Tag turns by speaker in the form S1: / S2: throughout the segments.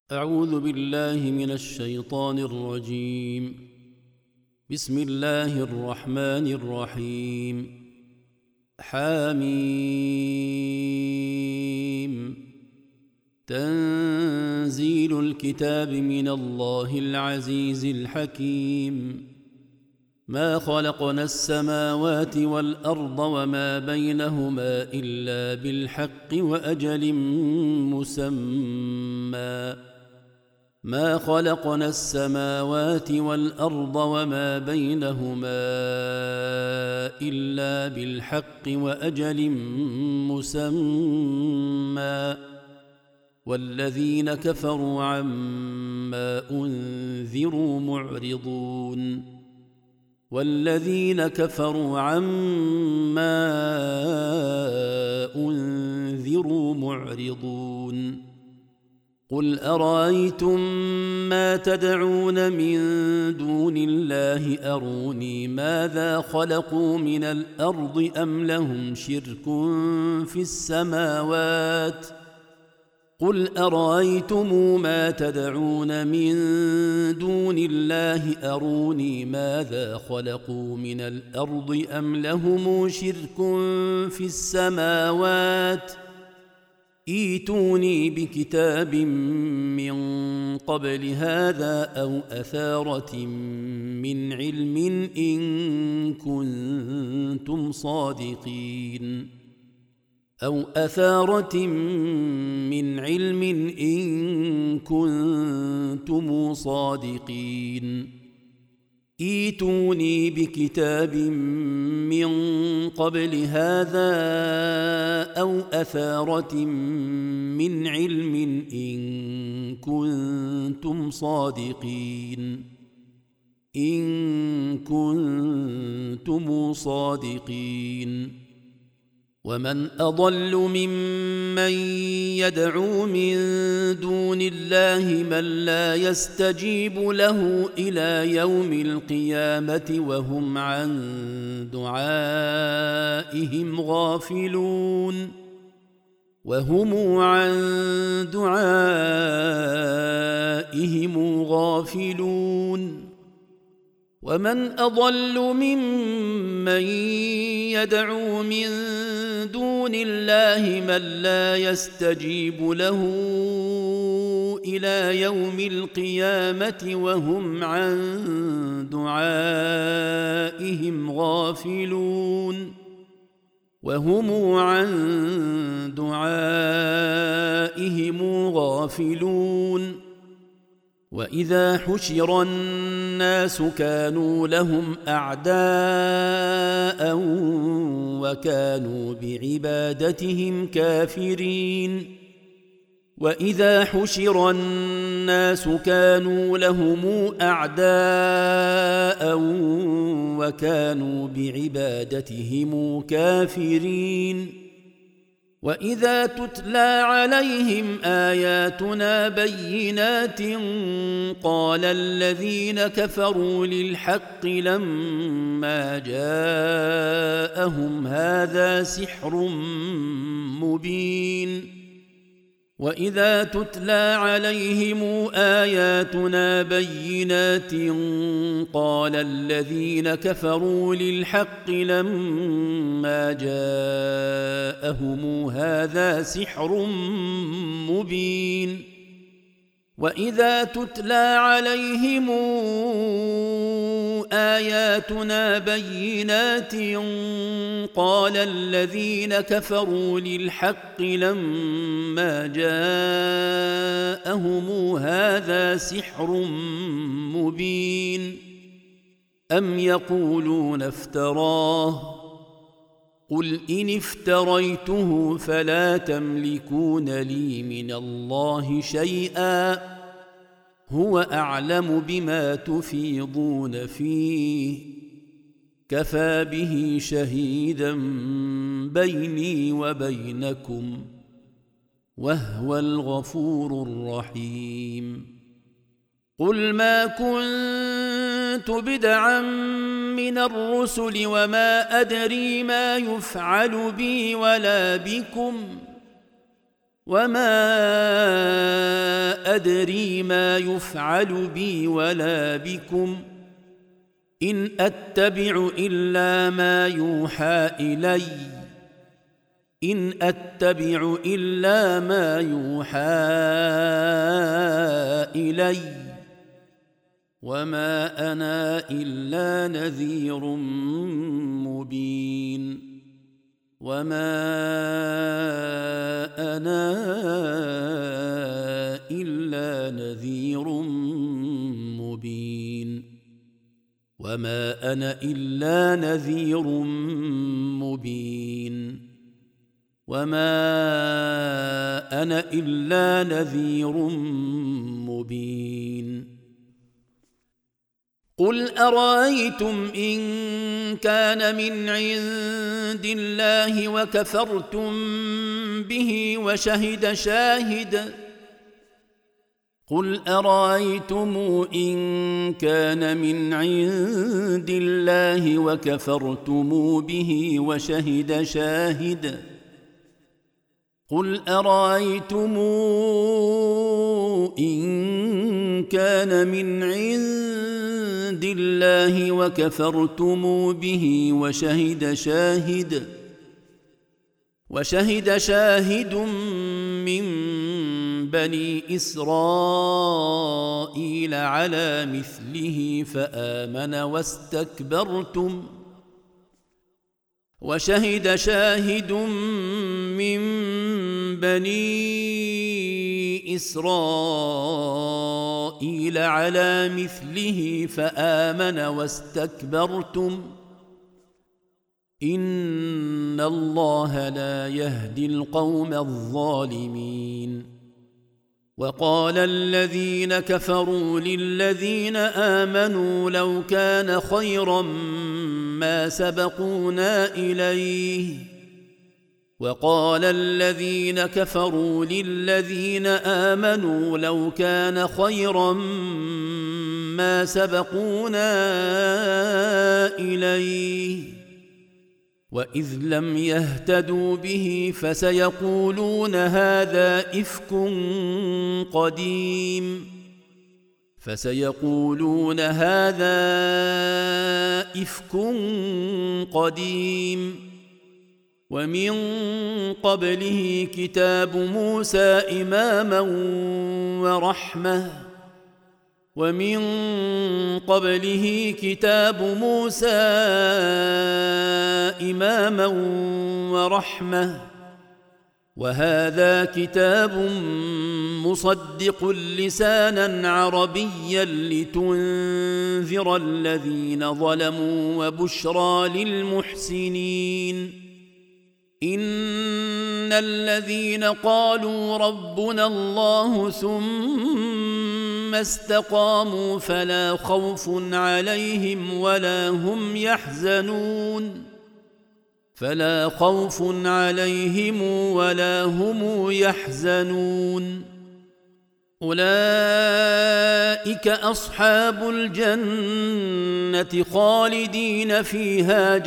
S1: أعوذ بالله من الشيطان الرجيم. بسم الله الرحمن الرحيم. حميم. تنزيل الكتاب من الله العزيز الحكيم. ما خلقنا السماوات والأرض وما بينهما إلا بالحق وأجل مسمى. ما خلقنا السماوات والأرض وما بينهما إلا بالحق وأجل مسمى. والذين كفروا عما أنذروا معرضون. والذين كفروا عما أنذروا معرضون. قل أرأيتم ما تدعون من دون الله أروني ماذا خلقوا من الأرض أم لهم شرك في السماوات. قل أرأيتم ما تدعون من دون الله أروني ماذا خلقوا من الأرض أم لهم شرك في السماوات. ائتوني بكتاب من قبل هذا أو أثارة من علم إن كنتم صادقين. أو أثارة من علم إن كنتم صادقين. ائتوني بكتاب من قبل هذا أو أثارة من علم إن كنتم صادقين. إن كنتم صادقين. ومن أضل ممن يدعو من دون الله من لا يستجيب له إلى يوم القيامة وهم عن دعائهم غافلون. وهم عن دعائهم غافلون. ومن أضل ممن يدعو من دون الله من لا يستجيب له إلى يوم القيامة وهم عن دعائهم غافلون. وهم عن دعائهم غافلون. وإذا حشر الناس كانوا لهم أعداء وكانوا بعبادتهم كافرين. وإذا حشر الناس كانوا لهم أعداء وكانوا بعبادتهم كافرين. وإذا تتلى عليهم آياتنا بينات قال الذين كفروا للحق لما جاءهم هذا سحر مبين. وإذا تتلى عليهم آياتنا بينات قال الذين كفروا للحق لما جاءهم هذا سحر مبين. وإذا تتلى عليهم آياتنا بينات قال الذين كفروا للحق لما جاءهم هذا سحر مبين. أم يقولون افتراه. قل إن افتريته فلا تملكون لي من الله شيئا هو أعلم بما تفيضون فيه كفى به شهيدا بيني وبينكم وهو الغفور الرحيم. قل ما كنت بدعا من الرسل وما أدري ما يفعل بي ولا بكم وما أدري ما يفعل بي ولا بكم إن أتبع إلا ما يوحى إلي وما أنا إلا نذير مبين قل أرأيتم إن كان من عند الله وكفرتم به وشهد شاهد من بني إسرائيل على مثله فآمن واستكبرتم إن الله لا يهدي القوم الظالمين وقال الذين كفروا للذين آمنوا لو كان خيرا ما سبقونا إليه وإذ لم يهتدوا به فسيقولون هذا إفك قديم ومن قبله كتاب موسى إماما ورحمة وهذا كتاب مصدق لسانا عربيا لتنذر الذين ظلموا وبشرى للمحسنين إن الذين قالوا ربنا الله ثم استقاموا فلا خوف عليهم ولا هم يحزنون أولئك أصحاب الجنة خالدين فيها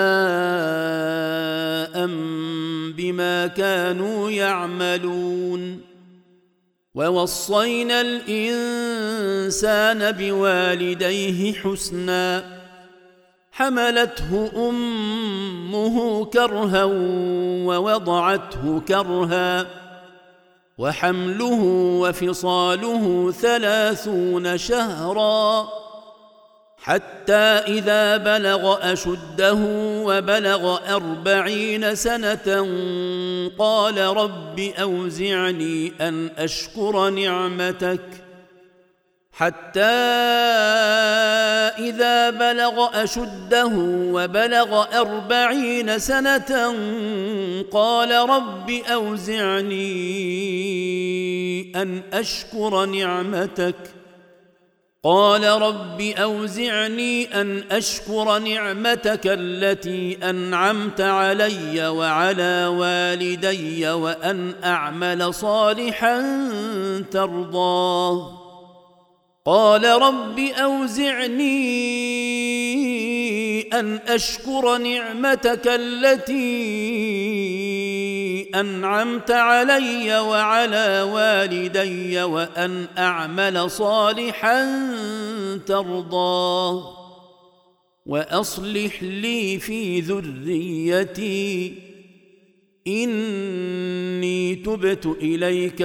S1: جزاء بما كانوا يعملون ووصينا الإنسان بوالديه حسنا حملته أمه كرها ووضعته كرها وحمله وفصاله 30 شهرا حتى إذا بلغ أشده وبلغ 40 سنة قال رب أوزعني أن أشكر نعمتك التي أنعمت علي وعلى والدي وأن أعمل صالحا ترضاه قال رب أوزعني أن أشكر نعمتك التي أنعمت علي وعلى والدي وأن أعمل صالحا ترضاه وأصلح لي في ذريتي إني تبت إليك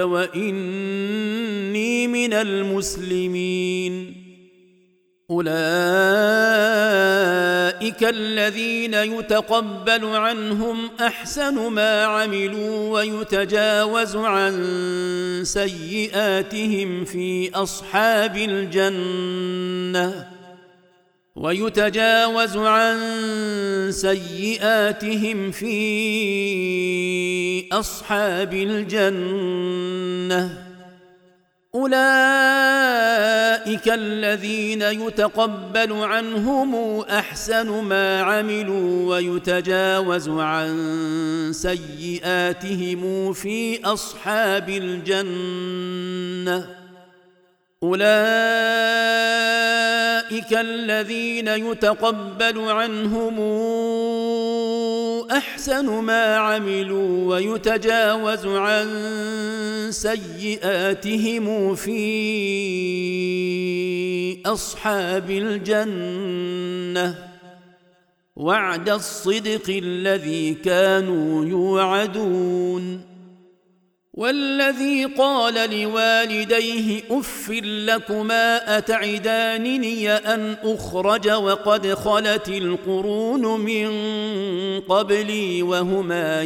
S1: وإني من المسلمين. أولئك الذين يتقبل عنهم أحسن ما عملوا ويتجاوز عن سيئاتهم في أصحاب الجنة. أولئك الذين يتقبل عنهم أحسن ما عملوا ويتجاوز عن سيئاتهم في أصحاب الجنة. أولئك الذين يتقبل عنهم أحسن ما عملوا ويتجاوز عن سيئاتهم في أصحاب الجنة. وعد الصدق الذي كانوا يوعدون. والذي قال لوالديه أف لكما أتعدانني أن أخرج وقد خلت القرون من قبلي وهما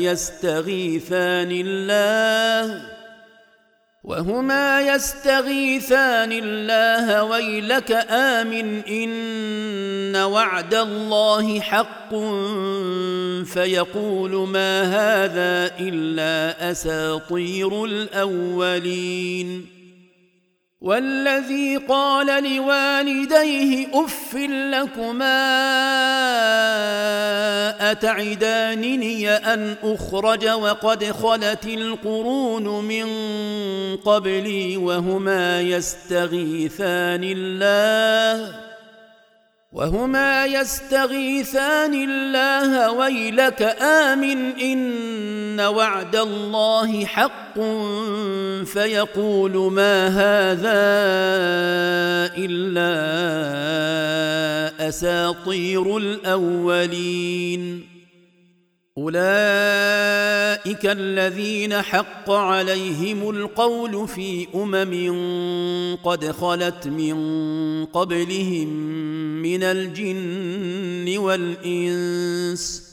S1: يستغيثان الله ويلك آمن إن وعد الله حق فيقول ما هذا إلا أساطير الأولين. والذي قال لوالديه أف لكما أتعدانني أن أخرج وقد خلت القرون من قبلي وهما يستغيثان الله ويلك آمن إن وعد الله حق فيقول ما هذا إلا أساطير الأولين. أولئك الذين حق عليهم القول في قد خلت من قبلهم من الجن والإنس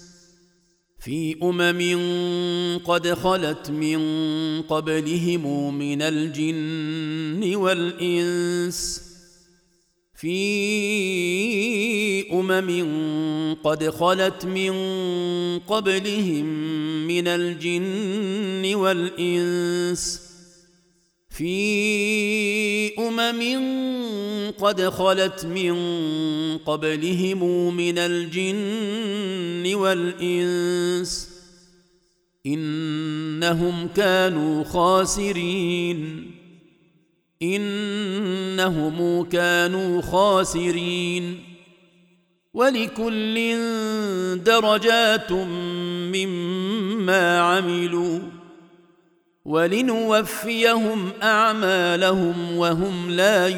S1: قد خلت من قبلهم من الجن والإنس قد خلت من قبلهم من الجن والإنس قد خلت من قبلهم من الجن والإنس إنهم كانوا خاسرين. ولكل درجات مما عملوا ولنوفيهم أعمالهم وهم لا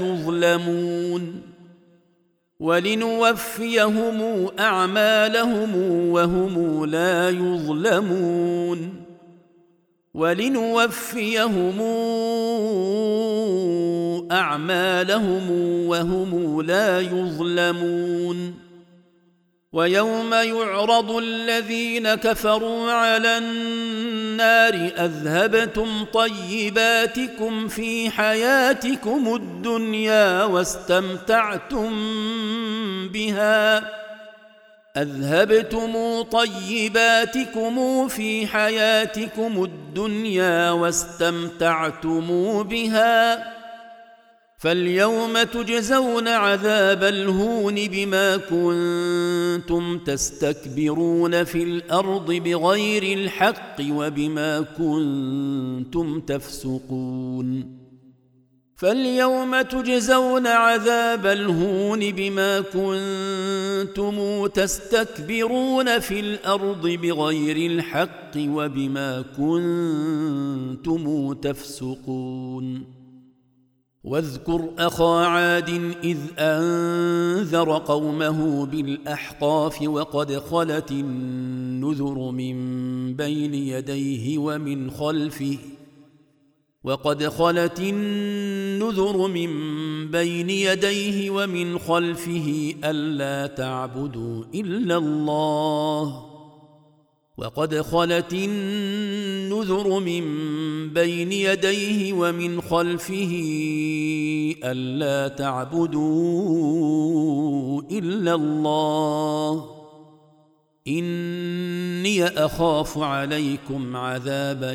S1: يظلمون. ويوم يعرض الذين كفروا على النار أذهبتم طيباتكم في حياتكم الدنيا واستمتعتم بها فاليوم تجزون عذاب الهون بما كنتم تستكبرون في الأرض بغير الحق وبما كنتم تفسقون. فاليوم تجزون عذاب الهون بما كنتم تستكبرون في الأرض بغير الحق وبما كنتم تفسقون واذكر أخا عاد إذ أنذر قومه بالأحقاف وقد خلت النذر من بين يديه ومن خلفه ألا تعبدوا إلا الله إني أخاف عليكم عذاب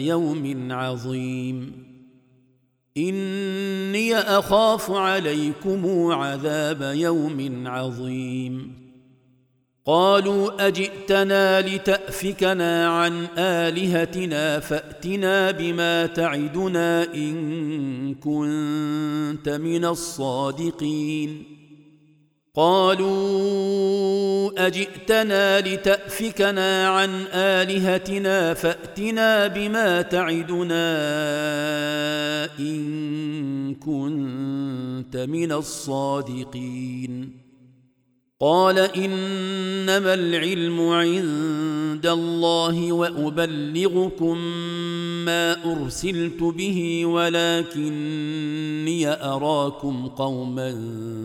S1: يوم عظيم قالوا أجئتنا لتأفكنا عن آلهتنا فأتنا بما تعدنا إن كنت من الصادقين قال إنما العلم عند الله وأبلغكم ما أرسلت به ولكني أراكم قوما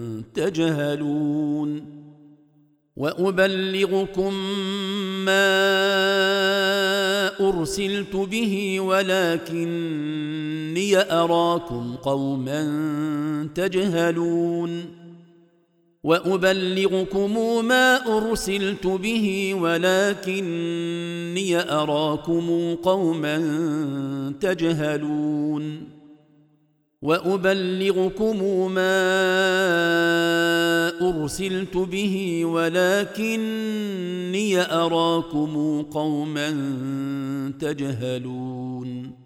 S1: تجهلون وأبلغكم ما أرسلت به ولكني أراكم قوما تجهلون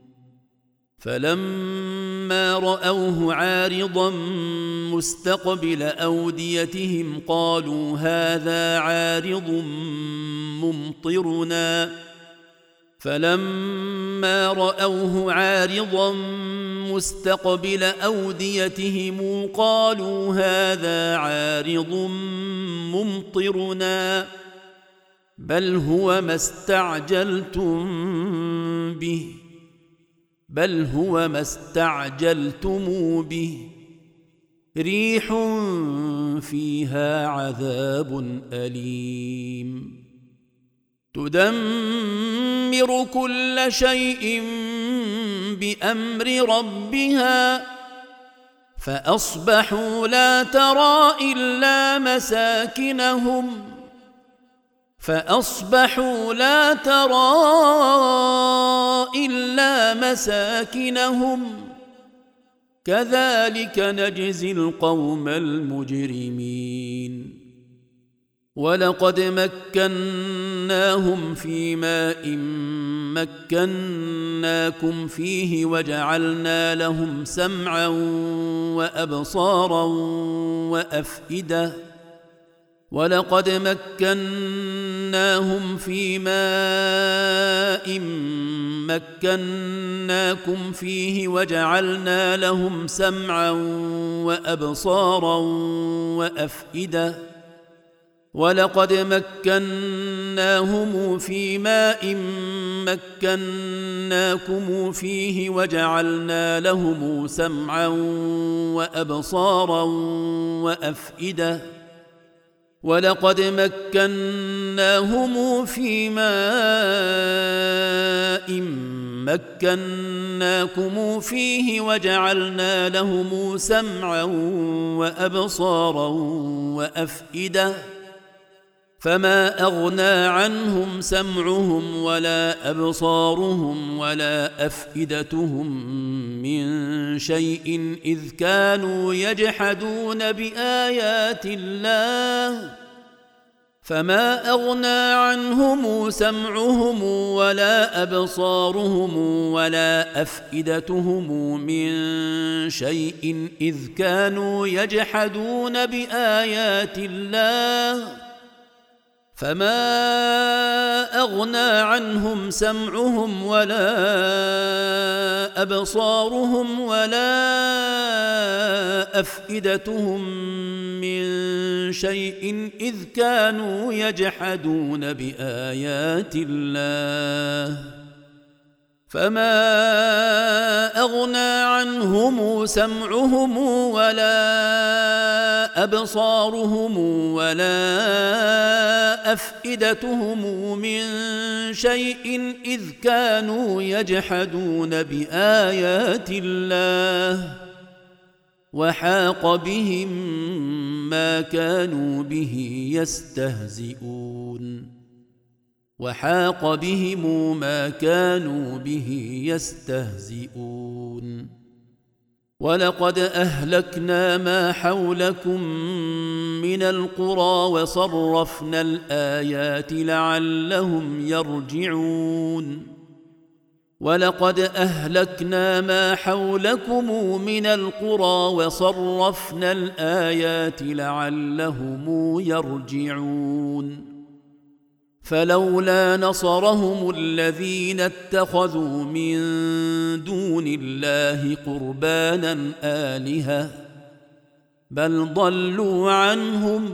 S1: فلما رأوه عارضا مستقبل أوديتهم قالوا هذا عارض ممطرنا بل هو ما استعجلتم به ريح فيها عذاب أليم تدمر كل شيء بأمر ربها فأصبحوا لا ترى إلا مساكنهم كذلك نجزي القوم المجرمين ولقد مكناهم في ماء مكناكم فيه وجعلنا لهم سمعا وأبصارا وأفئدة ولقد مكناهم في ماء مكناكم فيه وجعلنا لهم سمعا وأبصارا وأفئدة ولقد مكناهم في ماء مكناكم فيه وجعلنا لهم سمعا وأبصارا وأفئدة فما أغنى عنهم سمعهم ولا أبصارهم ولا أفئدتهم من شيء إذ كانوا يجحدون بآيات الله فما أغنى عنهم سمعهم ولا أبصارهم ولا أفئدتهم من شيء إذ كانوا يجحدون بآيات الله فما أغنى عنهم سمعهم ولا أبصارهم ولا أفئدتهم من شيء إذ كانوا يجحدون بآيات الله فما أغنى عنهم سمعهم ولا أبصارهم ولا أفئدتهم من شيء إذ كانوا يجحدون بآيات الله وحاق بهم ما كانوا به يستهزئون وحاق بهم ما كانوا به يستهزئون ولقد أهلكنا ما حولكم من القرى وصرفنا الآيات لعلهم يرجعون ولقد أهلكنا ما حولكم من القرى وصرفنا الآيات لعلهم يرجعون فلولا نصرهم الذين اتخذوا من دون الله قربانا آلهة بل ضلوا عنهم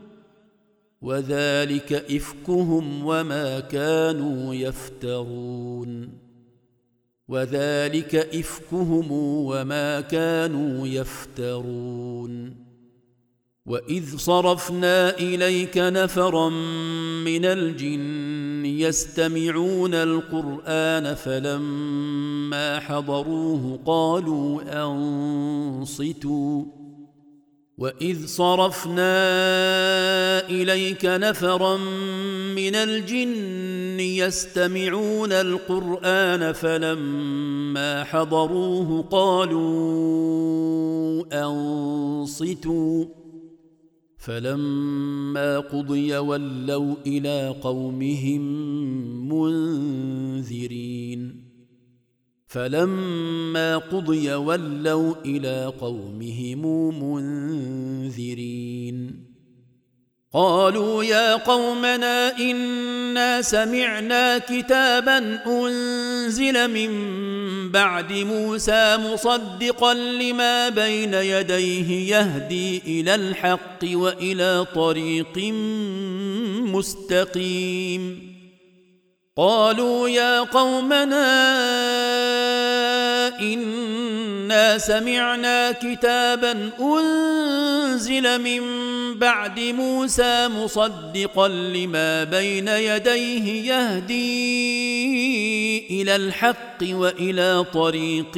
S1: وذلك إفكهم وما كانوا يفترون وذلك إفكهم وما كانوا يفترون وإذ صرفنا إليك نفرا من الجن يستمعون القرآن فلما حضروه قالوا أنصتوا وإذ صرفنا إليك نفرا من الجن يستمعون القرآن فلما حضروه قالوا أنصتوا فلما قضي ولوا إلى قومهم منذرين فلما قضي ولوا إلى قومهم منذرين قالوا يا قومنا إنا سمعنا كتابا أنزل من بعد موسى مصدقا لما بين يديه يهدي إلى الحق وإلى طريق مستقيم قالوا يا قومنا إنا سمعنا كتابا أنزل من بعد موسى مصدقا لما بين يديه يهدي إلى الحق وإلى طريق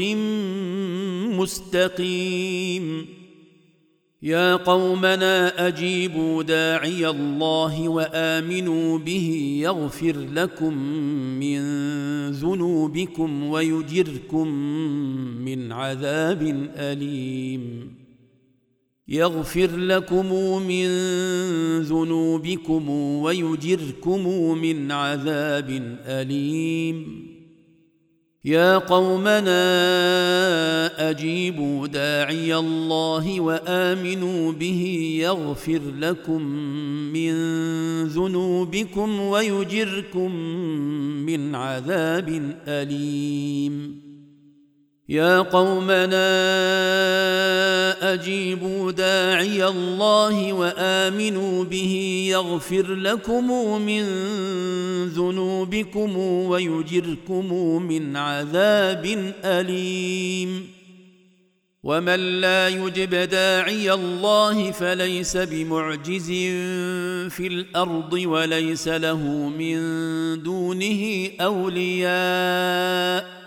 S1: مستقيم يا قومنا أجيبوا داعي الله وآمنوا به يغفر لكم من ذنوبكم ويجركم من عذاب أليم يغفر لكم من ذنوبكم ويجركم من عذاب أليم يا قومنا أجيبوا داعي الله وآمنوا به يغفر لكم من ذنوبكم ويجركم من عذاب أليم يا قومنا أجيبوا داعي الله وآمنوا به يغفر لكم من ذنوبكم ويجركم من عذاب أليم ومن لا يجب داعي الله فليس بمعجز في الأرض وليس له من دونه أولياء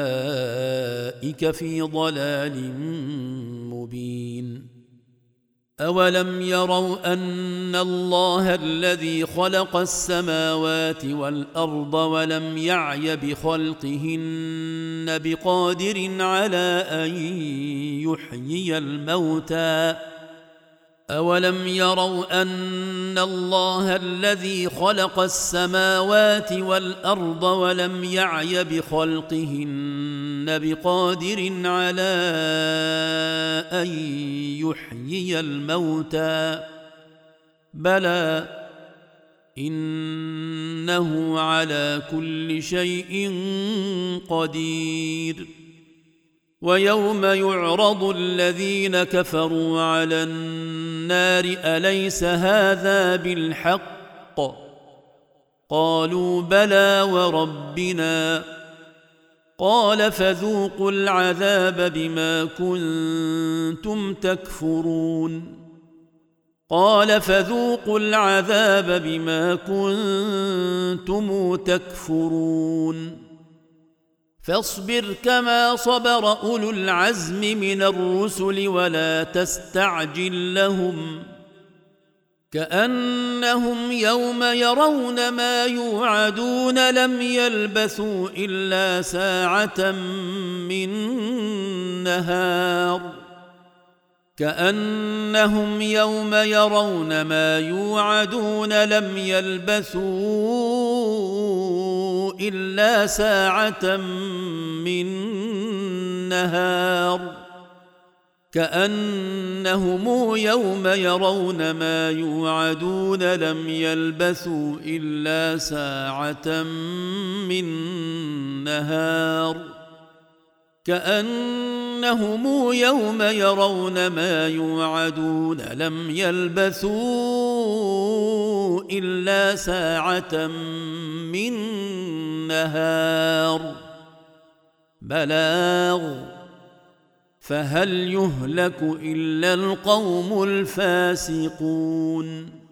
S1: أولئك في ضلال مبين أولم يروا أن الله الذي خلق السماوات والأرض ولم يعي بخلقهن بقادر على أن يحيي الموتى أولم يروا أن الله الذي خلق السماوات والأرض ولم يعي بخلقهن بقادر على أن يحيي الموتى بلى إنه على كل شيء قدير ويوم يعرض الذين كفروا على النار أليس هذا بالحق قالوا بلى وربنا قال فذوقوا العذاب بما كنتم تكفرون قال فذوقوا العذاب بما كنتم تكفرون فاصبر كما صبر أولو العزم من الرسل ولا تستعجل لهم كأنهم يوم يرون ما يوعدون لم يلبثوا إلا ساعة من نهار كأنهم يوم يرون ما يوعدون لم يلبثوا إلا ساعة من نهار كأنهم يوم يرون ما يوعدون لم يلبثوا إلا ساعة من نهار كأنهم يوم يرون ما يوعدون لم يلبثوا إلا ساعة من نهار بلاغ فهل يهلك إلا القوم الفاسقون